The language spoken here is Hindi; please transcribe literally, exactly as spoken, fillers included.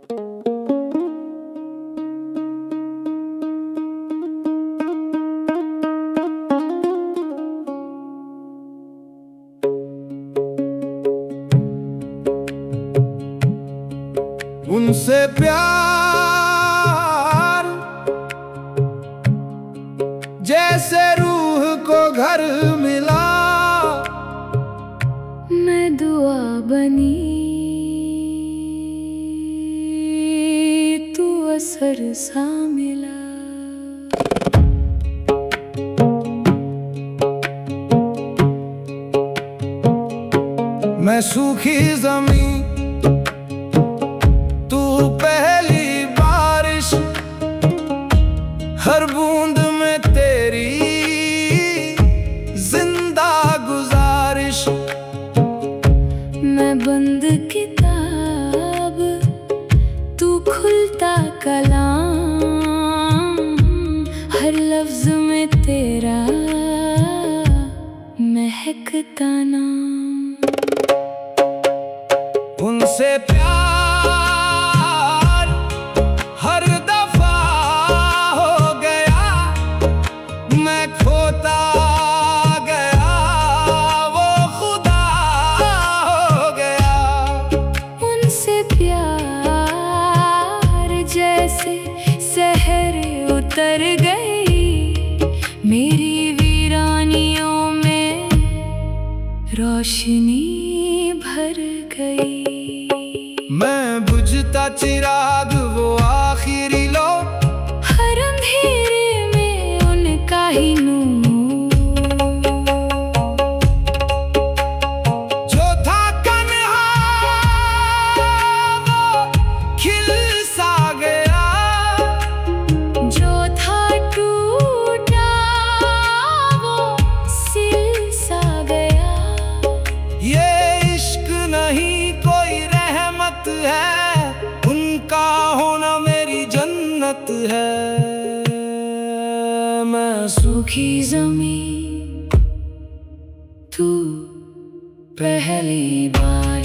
उनसे प्यार जैसे रूह को घर मिला। मैं दुआ बनी, तू असर सा मिला। मैं सूखी जमीन, तू पहली बारिश, हर बूंद में तेरी जिंदा गुजारिश। मैं बंद किताब, तू खुलता कलाम, हर लफ्ज में तेरा महकता नाम। उनसे प्यार हर दफा हो गया, मैं खोता गया, वो खुदा हो गया। उनसे प्यार जैसे सहर उतर गई, मेरी वीरानियों में रोशनी भर गई। मैं बुझता चिराग, वो आखिरी लो, हर अंधेरे में उनका ही नूर। जो था कन्हा वो खिल सा गया, जो था टूटा वो सिल सा गया। ये इश्क नहीं कोई रहमत है, उनका होना मेरी जन्नत है। मैं सूखी जमीन, तू पहली बार।